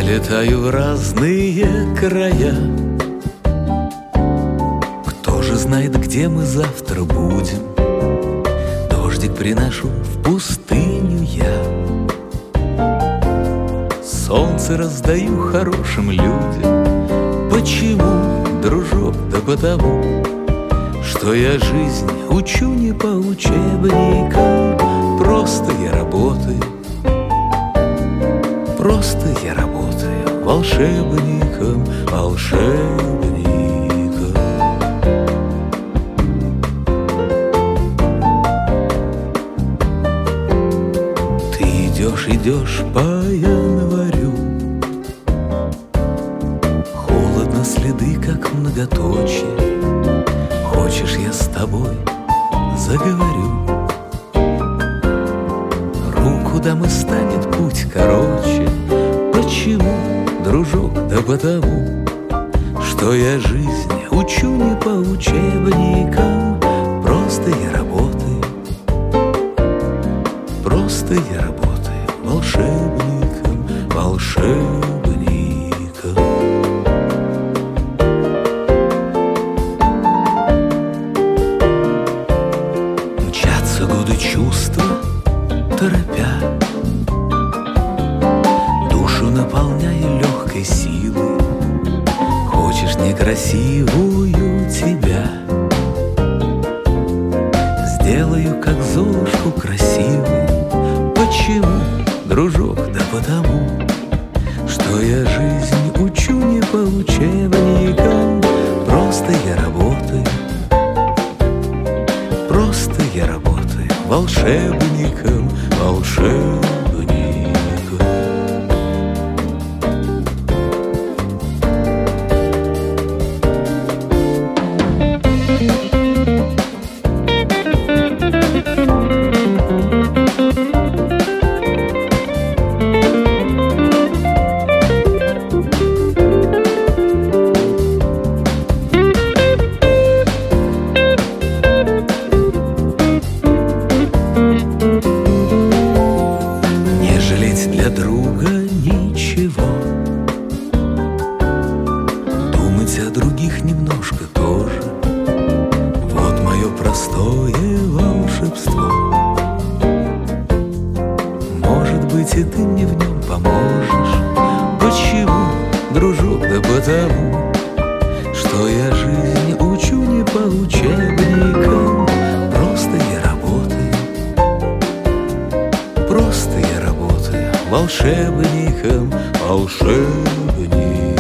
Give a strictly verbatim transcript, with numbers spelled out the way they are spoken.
летаю в разные края. Кто же знает, где мы завтра будем? Дождик приношу в пустыню я. Солнце раздаю хорошим людям. Почему, дружок? Да потому, что я жизнь учу не по учебникам. Просто я работаю, просто я работаю волшебником, волшебником. Ты идешь, идешь по январю, холодно, следы как многоточие. Хочешь, я с тобой заговорю? Руку дам и станет путь короче. Почему, дружок? Да потому, что я жизнь учу не по учебникам. Просто я работаю, просто я работаю волшебником, волшебником. Мчатся годы чувства, торопя, душу наполняя легкой силой. Хочешь некрасивую тебя, сделаю как Золушку красивой. Почему, дружок? Да потому, что я жизнь учу не по учебникам. Просто я работаю, просто я работаю волшебником, волшебником. Для друга ничего, думать о других немножко тоже. Вот мое простое волшебство. Может быть, и ты мне в нем поможешь. Почему, дружок? Да потому, что я жизнь учу не по учебникам. Просто я работаю, просто я работаю волшебником, волшебником.